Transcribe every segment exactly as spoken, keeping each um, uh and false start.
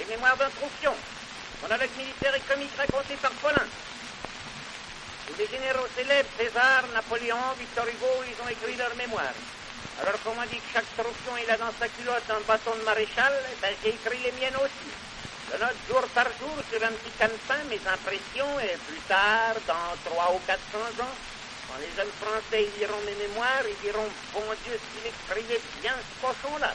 les mémoires d'instruction. Mon avec militaire et comique raconté par Paulin. Tous les généraux célèbres, César, Napoléon, Victor Hugo, ils ont écrit leurs mémoires. Alors qu'on m'a dit que chaque troupion il a dans sa culotte un bâton de maréchal, ben j'ai écrit les miennes aussi. Je note jour par jour sur un petit calepin mes impressions et plus tard, dans trois ou quatre cents ans, quand les jeunes Français ils liront mes mémoires, ils diront bon Dieu s'il écrivait bien ce cochon-là.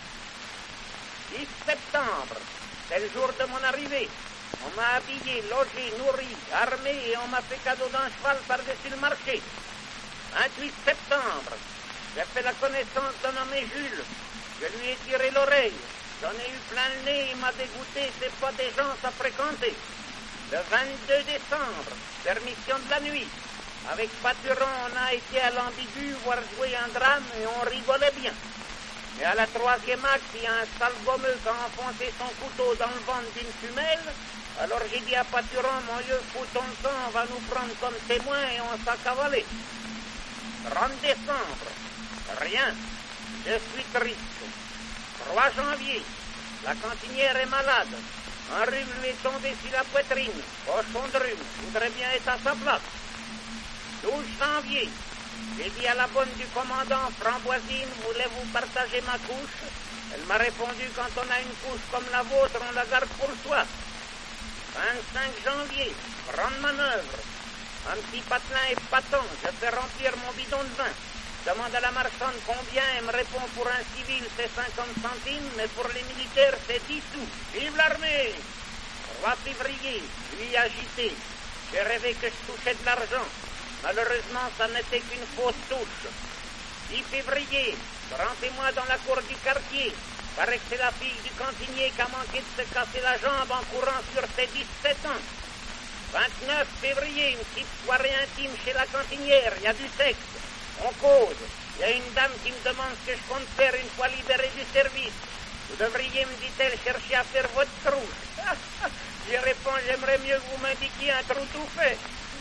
dix septembre, c'est le jour de mon arrivée. On m'a habillé, logé, nourri, armé et on m'a fait cadeau d'un cheval par-dessus le marché. vingt-huit septembre, j'ai fait la connaissance d'un nommé Jules. Je lui ai tiré l'oreille. J'en ai eu plein le nez, il m'a dégoûté, c'est pas des gens à fréquenter. Le vingt-deux décembre, permission de la nuit. Avec Paturon, on a été à l'ambigu voir jouer un drame et on rigolait bien. Et à la troisième acte, il y a un sale gommeux qui a enfoncé son couteau dans le ventre d'une femelle. Alors j'ai dit à Paturon, mon Dieu, fous ton sang, on va nous prendre comme témoins et on s'est cavalé. trente décembre, rien, je suis triste. trois janvier, la cantinière est malade. Un rhume lui est tombé sur la poitrine. Cochon de rhume, je voudrais bien être à sa place. douze janvier, j'ai dit à la bonne du commandant, Framboisine, voulez-vous partager ma couche? Elle m'a répondu, quand on a une couche comme la vôtre, on la garde pour soi. vingt-cinq janvier, grande manœuvre. Un petit patelin et paton, je fais remplir mon bidon de vin. Demande à la marchande combien, elle me répond pour un civil c'est cinquante centimes, mais pour les militaires c'est dix sous. Vive l'armée! trois février, nuit agitée. J'ai rêvé que je touchais de l'argent. Malheureusement, ça n'était qu'une fausse touche. dix février, grand témoin dans la cour du quartier. Paraît que c'est la fille du cantinier qui a manqué de se casser la jambe en courant sur ses dix-sept ans. vingt-neuf février, une petite soirée intime chez la cantinière, il y a du sexe. On cause. Il y a une dame qui me demande ce que je compte faire une fois libéré du service. Vous devriez, me dit-elle, chercher à faire votre trou. Je réponds, j'aimerais mieux que vous m'indiquiez un trou tout fait.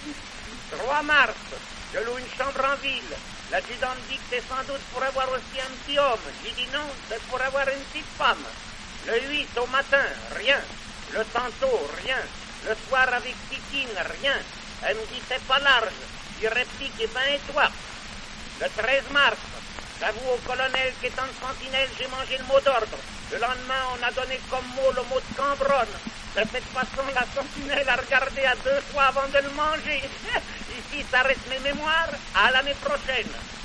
trois mars, je loue une chambre en ville. L'adjudant me dit que c'est sans doute pour avoir aussi un petit homme. J'ai dit non, c'est pour avoir une petite femme. Le huit au matin, rien. Le tantôt, rien. Le soir avec Titine, rien. Elle me dit c'est pas large. Je réplique, eh ben et toi? Le treize mars, j'avoue au colonel qu'étant de sentinelle, j'ai mangé le mot d'ordre. Le lendemain, on a donné comme mot le mot de Cambronne. De cette façon, la sentinelle a regardé à deux fois avant de le manger. Ici s'arrêtent mes mémoires. À l'année prochaine.